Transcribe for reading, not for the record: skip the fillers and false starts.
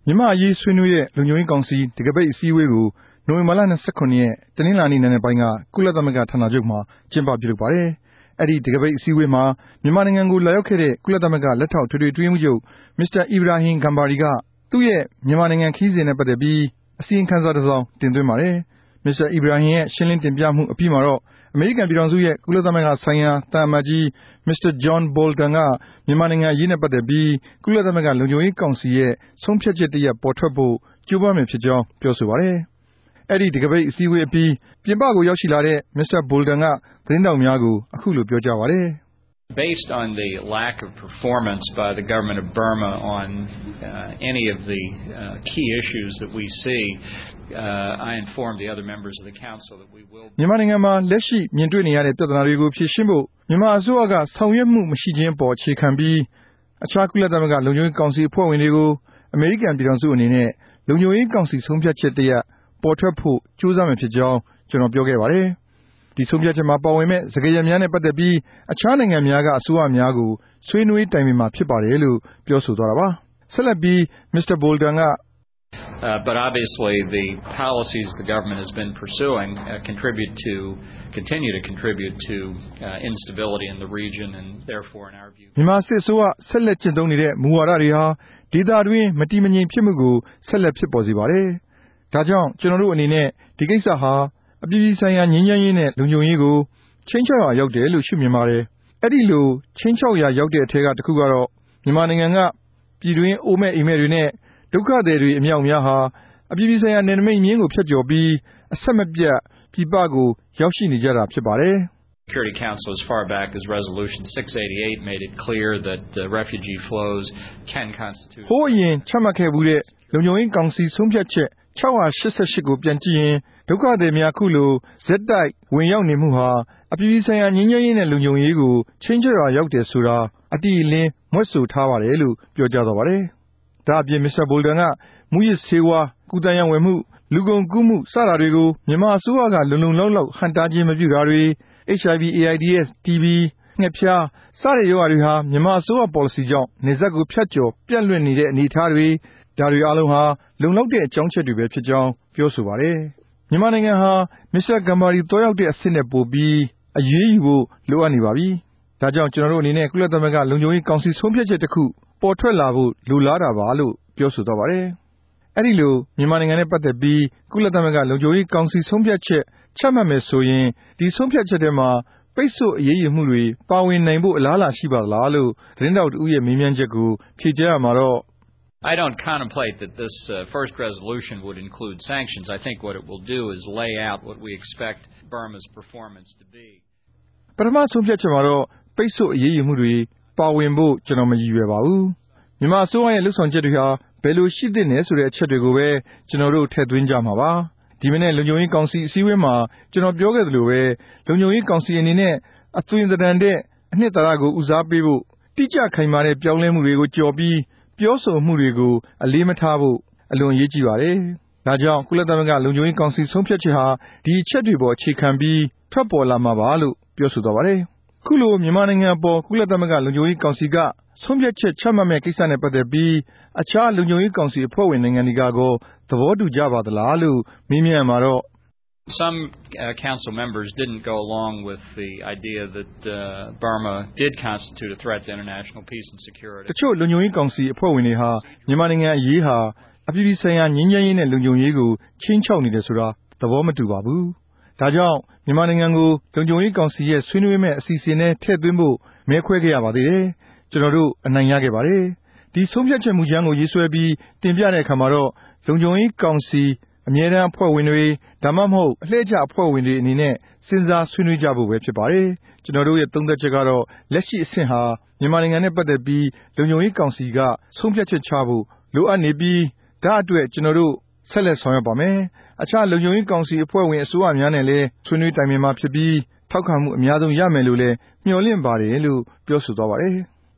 မြန်မာအရေးဆွေးနွေးတဲ့လုံခြုံရေးကောင်စီတကပိတ်အစည်းအဝေးကိုနိုဝင်ဘာလ29ရက်တနင်္လာနေ့နံနက်ပိုင်းကကုလသမဂ္ဂဌာနချုပ်မှာကျင်းပပြုလုပ်ပါတယ်။အဲ့ဒီတကပိတ်အစည်းအဝေးမှာမြန်မာနိုင်ငံကိုလာရောက်ခဲ့တဲ့ကုလသမဂ္ဂလက်ထောက်ထွေထွေအတွင်းရေးမှူးချုပ်မစ္စတာအီဘရာဟင်ဂမ်ဘာရီကသူ့ရဲ့မြန်မာနိုင်ငံခရီးစဉ်နဲ့ပတ်သက်ပြီးအစီရင်ခံစာတစ်စောင်တင်သွင်းပါတယ်။မစ္စတာအီဘရာဟင်ရဲ့ရှင်းလင်းတင်ပြမှုအပြီးမှာတော့အမေရိကန်ပြည်ထောင်စုရဲ့ကုလသမဂ္ဂဆိုင်ရာသံအမတ်ကြီးမစ္စတာဂျွန်ဘော်လ်တန်ကမြန်မာနိုင်ငံအရေးနဲ့ပတ်သက်ပြီးကုလသမဂ္ဂလုံခြုံရေးကောင်စီရဲ့ဆုံးဖြတ်ချက်တစ်ရပ်ပေါ်ထွက်ဖို့ကြိုးပမ်းမယ်ဖြစ်ကြောင်းပြောဆိုပါတယ်။အဲ့ဒီတကပိတ်အစည်းအဝေးအပြီးပြင်ပကိုရောက်ရှိလာတဲ့မစ္စတာဘော်လ်တန်ကသတင်းတောက်များကိုအခုလိုပြောကြားပါတယ်။ Based on the lack of performance by the government of Burma on any of the key issues that we see, I informed the other members of the council that we will. မြန်မာနိုင်ငံမှာလက်ရှိမြင်တွေ့နေရတဲ့ပြဿနာတွေကိုဖြေရှင်းဖို့မြန်မာအစိုးရကဆောင်ရွက်မှုမရှိခြင်းပေါ်အခြေခံပြီးအခြားကုလသမဂ္ဂလုံခြုံရေးကောင်စီအဖွဲ့ဝင်တွေကိုအမေရိကန်ပြည်ထောင်စုအနေနဲ့လုံခြုံရေးကောင်စီဆုံးဖြတ်ချက်တစ်ရပ်ပေါ်ထွက်ဖို့ကြိုးစားမယ်ဖြစ်ကြောင်းကျွန်တော်ပြောခဲ့ပါတယ်။ဒီဆုံးဖြတ်ချက်မှာပါဝင်မဲ့စကားရများနဲ့ပတ်သက်ပြီးအခြားနိုင်ငံများကအစိုးရများကိုဆွေးနွေးတိုင်ပင်မှာဖြစ်ပါတယ်လို့ပြောဆိုသွားတာပါ။ဆက်လက်ပြီးမစ္စတာဘော်လ်တန်က But obviously the policies the government has been pursuing continue to contribute to instability in the region and therefore in our view မြန်မာစစ်အစိုးရဆက်လက်ကျင့်သုံးနေတဲ့မူဝါဒတွေဟာဒေသတွင်းမတည်မငြိမ်ဖြစ်မှုကိုဆက်လက်ဖြစ်ပေါ်စေပါတယ်။ဒါကြောင့်ကျွန်တော်တို့အနေနဲ့ဒီကိစ္စဟာအပြည်ပြည်ဆိုင်ရာငြိမ်းချမ်းရေးနဲ့လုံခြုံရေးကိုချင်းချောက်ရာရောက်တယ်လို့ရှုမြင်ပါတယ်။အဲ့ဒီလိုချင်းချောက်ရာရောက်တဲ့အထက်ကတစ်ခုကတော့မြန်မာနိုင်ငံကပြည်တွင်းအိုးမဲ့အိမ်မဲ့တွေနဲ့ဒုက္ခသည်တွေအမြောက်များဟာအပြည်ပြည်ဆိုင်ရာနယ်နိမိတ်မျဉ်းကိုဖျက်ကျော်ပြီးအဆက်မပြတ်ပြည်ပကိုရောက်ရှိနေကြတာဖြစ်ပါတယ်။ Security Council as far back as Resolution 688 made it clear that refugee flows can constitute ဟိုးအရင်ချမှတ်ခဲ့မှုတဲ့လုံခြုံရေးကောင်စီဆုံးဖြတ်ချက်688ကိုပြန်ကြည့်ရင်ဒုက္ခသည်များခုလိုဇက်တိုက်ဝင်ရောက်နေမှုဟာအပြည်ပြည်ဆိုင်ရာငြိမ်းချမ်းရေးနဲ့လုံခြုံရေးကိုချင်းချောက်ရာရောက်တယ်ဆိုတာအတိအလင်းမွတ်ဆိုထားပါတယ်လို့ပြောကြားသွားပါတယ်။ဒါအပြင်မစ္စတာဘော်လ်တန်ကမူရစ်ဆေးဝါးကုသရေးဝယ်မှုလူကုန်ကူးမှုစတာတွေကိုမြန်မာအစိုးရကလုံလုံလောက်လောက်ဟန်တားခြင်းမပြုတာတွေ HIV/AIDS TB ငှက်ဖျားစတဲ့ရောဂါတွေဟာမြန်မာအစိုးရပေါ်လစီကြောင့်နေဆက်ကိုဖြတ်ကျော်ပြန့်လွင့်နေတဲ့အနေအထားတွေဒါတွေအလုံးဟာလုံလောက်တဲ့အကြောင်းချက်တွေပဲဖြစ်ကြောင်းပြောဆိုပါတယ်။မြန်မာနိုင်ငံဟာမစ္စတာဂမ်ဘာရီတွားရောက်တဲ့အဆင့်နဲ့ပိုပြီးအရေးယူဖို့လိုအပ်နေပါပြီ။ဒါကြောင့်ကျွန်တော်တို့အနေနဲ့ကုလသမဂ္ဂလုံခြုံရေးကောင်စီဆုံးဖြတ်ချက်တစ်ခုပေါ်ထွက်လာဖို့လိုလားတာပါလို့ပြောဆိုသွားပါတယ်။အဲ့ဒီလိုမြန်မာနိုင်ငံနဲ့ပတ်သက်ပြီးကုလသမဂ္ဂလုံခြုံရေးကောင်စီဆုံးဖြတ်ချက်ချမှတ်မယ်ဆိုရင်ဒီဆုံးဖြတ်ချက်ထဲမှာပိတ်ဆို့အရေးယူမှုတွေပါဝင်နိုင်ဖို့အလားအလာရှိပါသလားလို့သတင်းတောက်တဦးရဲ့မေးမြန်းချက်ကိုဖြေကြားရမှာတော့ I don't contemplate that this first resolution would include sanctions. I think what it will do is lay out what we expect Burma's performance to be. ပထမဆုံးဖြတ်ချက်မှာတော့ပိတ်ဆို့အရေးယူမှုတွေပါဝင်ဖို့ကျွန်တော်မရည်ရွယ်ပါဘူး။မြန်မာအစိုးရရဲ့လှုပ်ဆောင်ချက်တွေဟာဘယ်လိုရှိသင့်တယ်ဆိုတဲ့အချက်တွေကိုပဲကျွန်တော်တို့ထည့်သွင်းကြမှာပါ။ဒီမနေ့လုံခြုံရေးကောင်စီအစည်းအဝေးမှာကျွန်တော်ပြောခဲ့သလိုပဲလုံခြုံရေးကောင်စီအနေနဲ့အသွင်သဏ္ဍာန်တဲ့အနှစ်သာရကိုဦးစားပေးဖို့တိကျခိုင်မာတဲ့ပြောင်းလဲမှုတွေကိုကြော်ပြီးပြောဆိုမှုတွေကိုအလေးမထားဖို့အလွန်အရေးကြီးပါတယ်။ဒါကြောင့်ကုလသမဂ္ဂလုံခြုံရေးကောင်စီဆုံးဖြတ်ချက်ဟာဒီအချက်တွေပေါ်အခြေခံပြီးထွက်ပေါ်လာမှာပါလို့ပြောဆိုသွားပါတယ်။ခုလိုမြန်မာနိုင်ငံပေါ်ကုလသမဂ္ဂလုံခြုံရေးကောင်စီကဆုံးဖြတ်ချက်ချမှတ်မဲ့ကိစ္စနဲ့ပတ်သက်ပြီးအခြားလုံခြုံရေးကောင်စီအဖွဲ့ဝင်နိုင်ငံတွေကသဘောတူကြပါသလားလို့မေးမြန်းမှာတော့ Some council members didn't go along with the idea that Burma did constitute a threat to international peace and security. တချို့လုံခြုံရေးကောင်စီအဖွဲ့ဝင်တွေဟာမြန်မာနိုင်ငံအရေးဟာအပြည်ပြည်ဆိုင်ရာငြိမ်းချမ်းရေးနဲ့လုံခြုံရေးကိုချင်းချောက်နေတယ်ဆိုတာသဘောမတူပါဘူး။ဒါကြောင့်မြန်မာနိုင်ငံကိုလုံခြုံရေးကောင်စီရဲ့ဆွေးနွေးမဲ့အစီအစဉ်နဲ့ထည့်သွင်းဖို့မဲခွဲခဲ့ရပါသေးတယ်။ကျွန်တော်တို့အနိုင်ရခဲ့ပါတယ်။ဒီဆုံးဖြတ်ချက်မူကြမ်းကိုရေးဆွဲပြီးတင်ပြတဲ့အခါမှာတော့လုံခြုံရေးကောင်စီအမြဲတမ်းအဖွဲ့ဝင်တွေဒါမှမဟုတ်အလှည့်ကျအဖွဲ့ဝင်တွေအနေနဲ့စဉ်းစားဆွေးနွေးကြဖို့ပဲဖြစ်ပါတယ်။ကျွန်တော်တို့ရဲ့သုံးသပ်ချက်ကတော့လက်ရှိအဆင့်ဟာမြန်မာနိုင်ငံနဲ့ပတ်သက်ပြီးလုံခြုံရေးကောင်စီကဆုံးဖြတ်ချက်ချဖို့လိုအပ်နေပြီးဒါအတွက်ကျွန်တော်တို့ဆက်လက်ဆောင်ရွက်ပါမယ်။အခြားလုံခြုံရေးကောင်စီအဖွဲ့ဝင်အစိုးရများနဲ့လည်းဆွေးနွေးတိုင်ပင်မှာဖြစ်ပြီးထောက်ခံမှုအများဆုံးရမယ်လို့လည်းမျှော်လင့်ပါတယ်လို့ပြောဆိုသွားပါတယ်။